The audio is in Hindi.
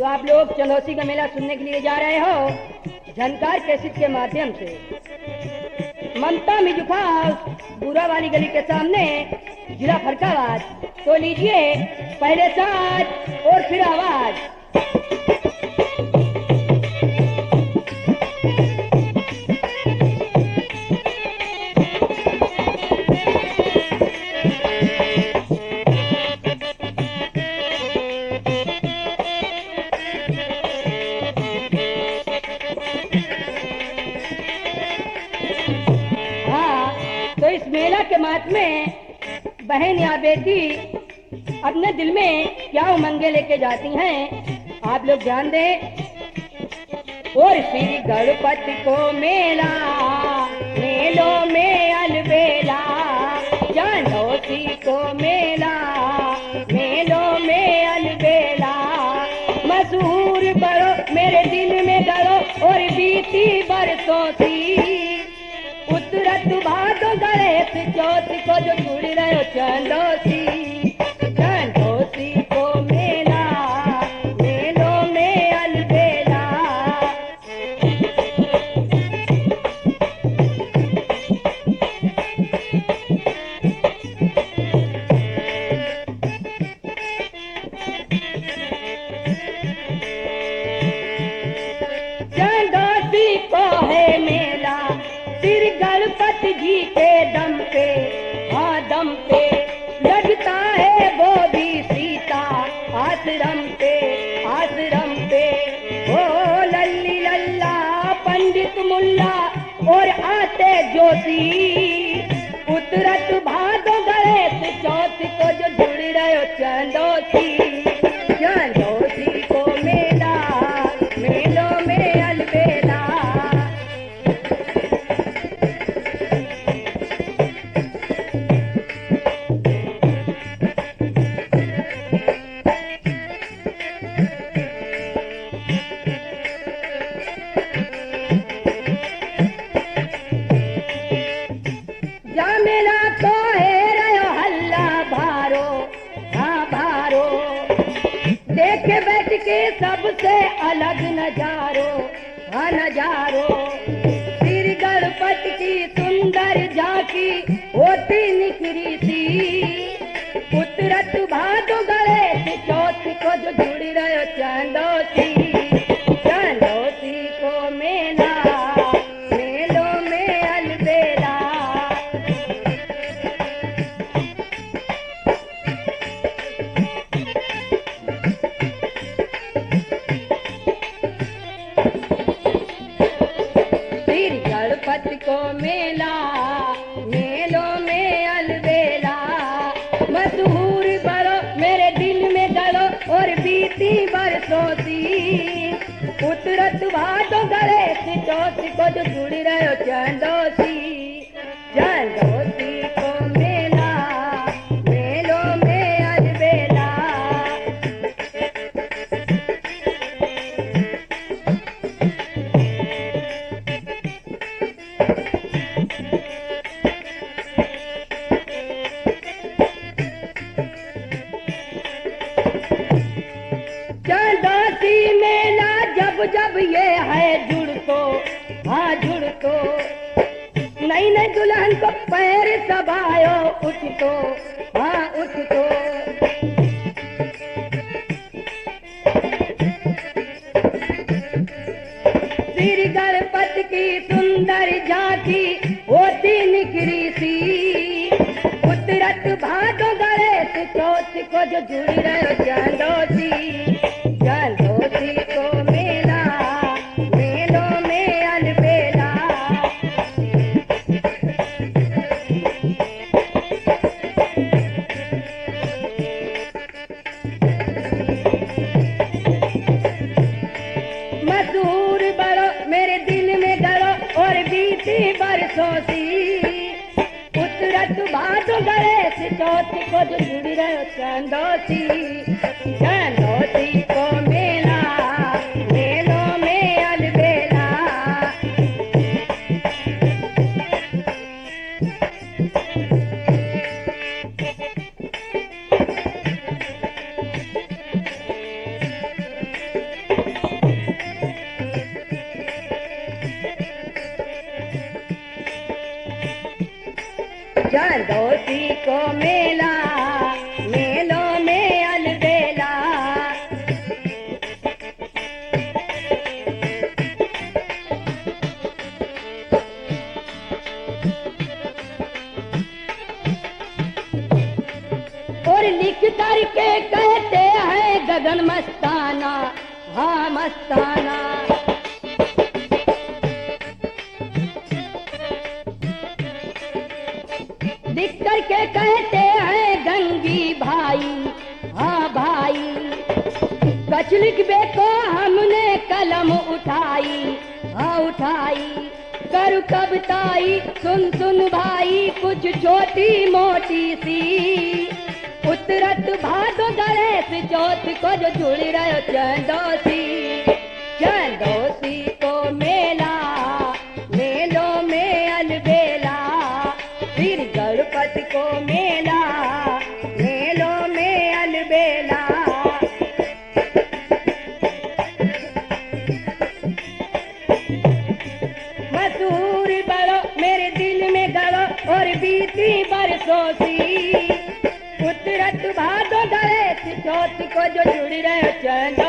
आप लोग चंदौसी का मेला सुनने के लिए जा रहे हो झनकार कैसेट के माध्यम से। ममता मिजुफा बुरा वाली गली के सामने, जिला फरकाबाद। तो लीजिए पहले साथ और फिर आवाज। तो इस मेला के मात में बहन या बेटी अपने दिल में क्या उमंगे लेके जाती हैं, आप लोग ध्यान दें। और श्री गणपति को मेला, मेलों में अलबेला, चंदौसी को मेला, मेलों में अलबेला। मशहूर बड़ो मेरे दिल में गड़ो और बीती बरसों सी। उतरत भादो गणेश चौथ को जो जुड़ रहे चंदौसी, चंदौसी को मेला, मेलों में अलबेला। चंदौसी को है मेला श्री गणपति जी के दम पे, हाँ दम पे लगता है वो भी सीता आश्रम पे, आश्रम पे। ओ लल्ली लल्ला पंडित मुल्ला और आते जोशी। उतरत भादो गणेश चौथ को जो जुड़ रहे चंदौसी, चंदौसी को मेला, मेलों में अलबेला। मेला तो है रहो हल्ला भारो, हाँ भारो। देखे बैठ के सबसे अलग नजारो, हाँ नजारो। श्री गणपति की सुंदर झांकी होती निखरी सी। उतरत भादो गणेश चौथ को जो जुड़ रहे चंदौसी, चंदौसी को मेला, मेलों में अलबेला। गणपति को मेला, मेलों में अलबेला। मशहूर बड़ो मेरे दिल में गड़ो और बीती बरसों सी। उतरत भादो गणेश चौथ को जो जुड़ रहे चंदौसी, चंदौसी को मेला, मेलों में अलबेला। चंदौसी मेला जब जब ये है जुड़ तो, हाँ जुड़ तो। नई नई दुल्हन को पैर सबायो उठ तो, हाँ उठ तो। श्री गणपति की सुंदर झांकी होती निखरी सी। उतरत भादो गणेश चौथ को जो जुड़ रहे चंदौसी, चंदौसी को मेला, मेलों में अलबेला। मशहूर बड़ो मेरे दिल में गड़ो और बीती बरसों सी। उतरत भादो गणेश चौथ को जो जुड़ रहे चंदौसी, चंदौसी को मेला, मेलों में अलबेला। चंदोसी को मेला, मेलों में अलबेला। और लिख करके कहते हैं गगन मस्ताना, हाँ मस्ताना। लिख करके कहते हैं गंगी भाई, हाँ भाई। कछ लिखबे को हमने कलम उठाई, हाँ उठाई। कर कविताई सुन सुन भाई, कुछ छोटी मोटी सी। उतरत भादो गणेश चौथ को जो जुड़ रहे चंदोसी, चंदोसी को मेला, मेलों में अलबेला। फिर गणपति को मेला, मेलों में अलबेला। मसूर बड़ो मेरे दिल में गड़ो और बीती बरसों सी। उतरत भादो गणेश चौथ को जो जुड़ रहे चंद